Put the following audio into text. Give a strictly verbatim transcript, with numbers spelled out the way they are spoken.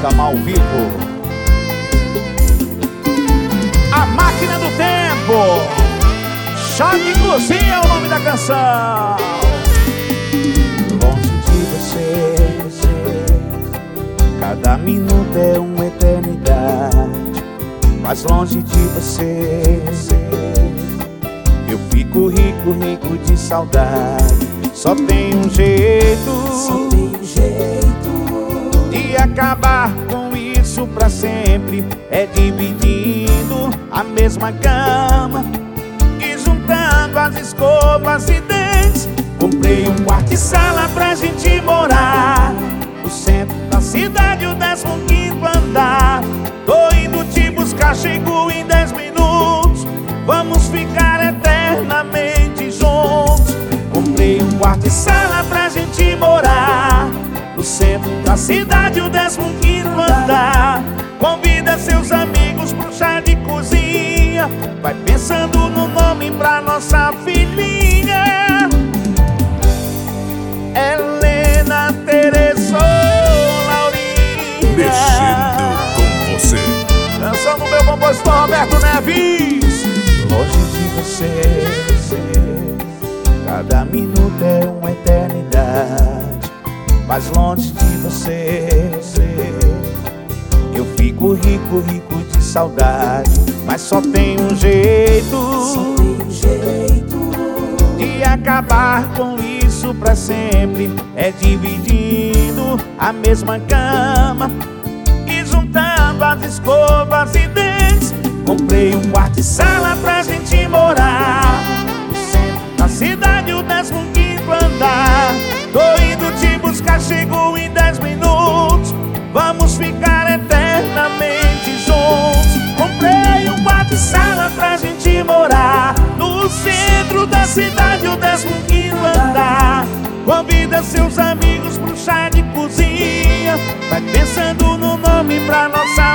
Samba ao vivo. A Máquina do Tempo. Chá de Cozinha é o nome da canção. Longe de você, cada minuto é uma eternidade. Mas longe de você, eu fico rico, rico de saudade. Só tem um jeito, Só tem um jeito de acabar com isso pra sempre. É dividindo a mesma cama e juntando as escovas e dentes. Comprei um quarto e sala pra gente morar no centro da cidade, o décimo quinto andar. Tô indo te buscar, chego em dez minutos. Vamos ficar eternamente juntos. Comprei um quarto e sala pra gente morar no centro da cidade, o décimo quinto andar. Convida seus amigos pro chá de cozinha. Vai pensando no nome pra nossa filhinha. Helena, Teresa ou Laurinha. Mexendo com você. Canção do meu compositor Roberto Neves. Longe de você, cada minuto é uma eternidade. Mas longe de você, eu fico rico, rico de saudade. Mas só tem um jeito, Só tem um jeito de acabar com isso pra sempre. É dividindo a mesma cama e juntando as escovas e dentes. Comprei um quarto e sala pra gente morar no centro da cidade, o décimo quinto andar. Tô indo te buscar, chego em dez minutos. Vamos ficar eternamente juntos. Comprei um quarto e sala pra gente morar no centro da cidade, o décimo quinto andar. Convida seus amigos pro chá de cozinha. Vai pensando no nome pra nossa